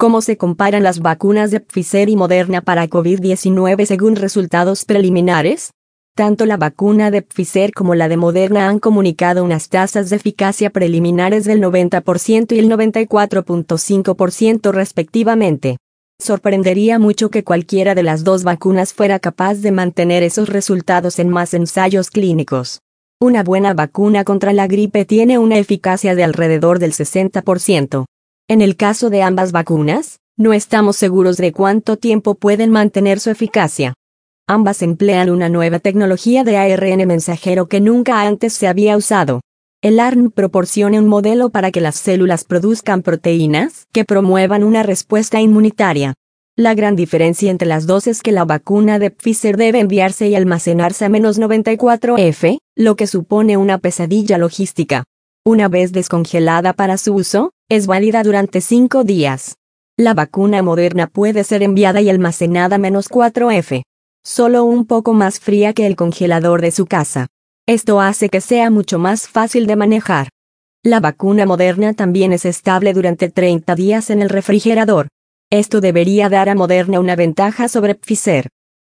¿Cómo se comparan las vacunas de Pfizer y Moderna para COVID-19 según resultados preliminares? Tanto la vacuna de Pfizer como la de Moderna han comunicado unas tasas de eficacia preliminares del 90% y el 94.5% respectivamente. Sorprendería mucho que cualquiera de las dos vacunas fuera capaz de mantener esos resultados en más ensayos clínicos. Una buena vacuna contra la gripe tiene una eficacia de alrededor del 60%. En el caso de ambas vacunas, no estamos seguros de cuánto tiempo pueden mantener su eficacia. Ambas emplean una nueva tecnología de ARN mensajero que nunca antes se había usado. El ARN proporciona un modelo para que las células produzcan proteínas que promuevan una respuesta inmunitaria. La gran diferencia entre las dos es que la vacuna de Pfizer debe enviarse y almacenarse a -94°F, lo que supone una pesadilla logística. Una vez descongelada para su uso, es válida durante 5 días. La vacuna Moderna puede ser enviada y almacenada a -4°F. Solo un poco más fría que el congelador de su casa. Esto hace que sea mucho más fácil de manejar. La vacuna Moderna también es estable durante 30 días en el refrigerador. Esto debería dar a Moderna una ventaja sobre Pfizer.